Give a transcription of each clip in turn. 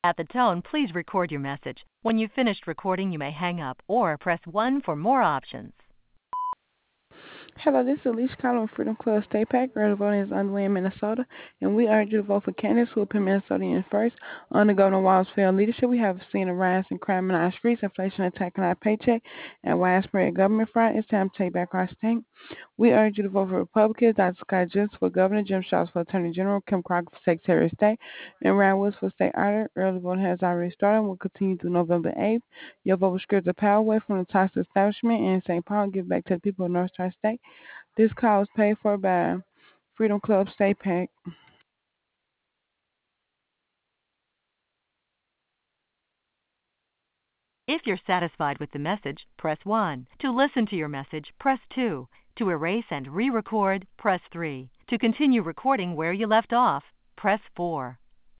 At the tone, please record your message. When you've finished recording, you may hang up or press 1 for more options. Hello, this is Alicia calling with Freedom Club State Pack. Early voting is underway in Minnesota, and we urge you to vote for candidates who will put Minnesota in first. Under Governor Walz's failed leadership, we have seen a rise in crime in our streets, inflation attacking our paycheck, and widespread government fraud. It's time to take back our state. We urge you to vote for Republicans, Dr. Scott Johnson for Governor, Jim Schwartz for Attorney General, Kim Crocker for Secretary of State, and Ryan Woods for State Auditor. Early voting has already started and will continue through November 8th. Your vote will striip the power away from the toxic establishment in St. Paul and give back to the people of North Tri-State. This call is paid for by Freedom Club State Pack. If you're satisfied with the message, press 1. To listen to your message, press 2. To erase and re-record, press 3. To continue recording where you left off, press 4.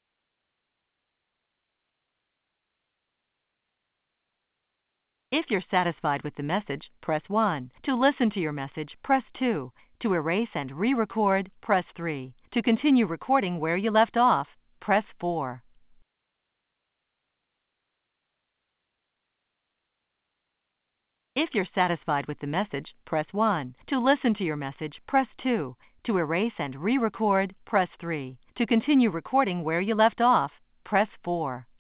If you're satisfied with the message, press 1. To listen to your message, press 2. To erase and re-record, press 3. To continue recording where you left off, press 4. If you're satisfied with the message, press 1. To listen to your message, press 2. To erase and re-record, press 3. To continue recording where you left off, press 4.